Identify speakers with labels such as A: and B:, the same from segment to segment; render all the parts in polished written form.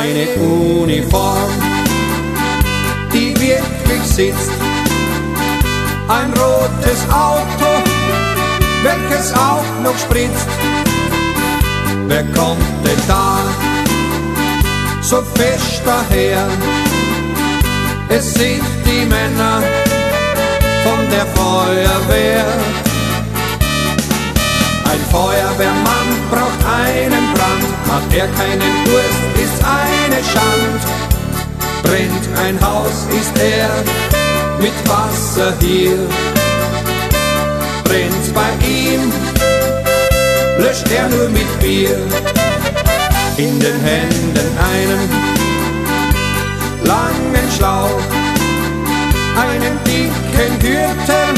A: eine Uniform, die wirklich sitzt, ein rotes Auto, welches auch noch spritzt. Wer kommt denn da so fest daher? Es sind die Männer von der Feuerwehr. Ein Feuerwehrmann braucht einen Brand, hat er keinen Durst, ist eine Schand. Brennt ein Haus, ist er mit Wasser hier. Brennt's bei ihm, löscht er nur mit Bier. In den Händen einen langen Schlauch, einen dicken Gürtel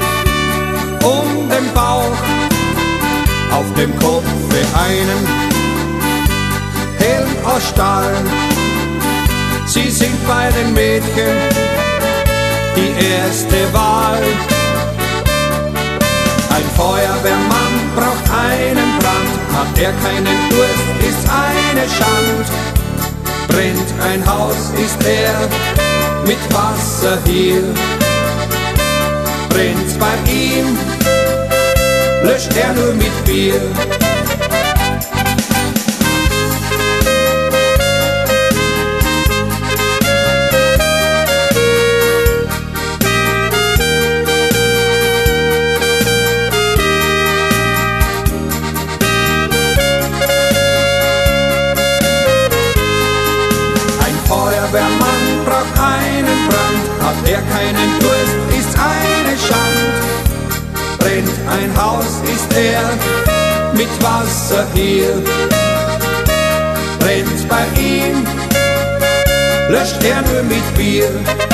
A: um den Bauch, auf dem Kopfe einen Helm aus Stahl. Sie sind bei den Mädchen die erste Wahl. Ein Feuerwehrmann braucht einen Brand, hat er keinen Durst, ist eine Schand. Brennt ein Haus, ist er mit Wasser hier. Brennt's bei ihm, löscht er nur mit Bier. Feuerwehrmann braucht einen Brand, hat er keinen Durst, ist eine Schand. Brennt ein Haus, ist er mit Wasser hier. Brennt's bei ihm, löscht er nur mit Bier.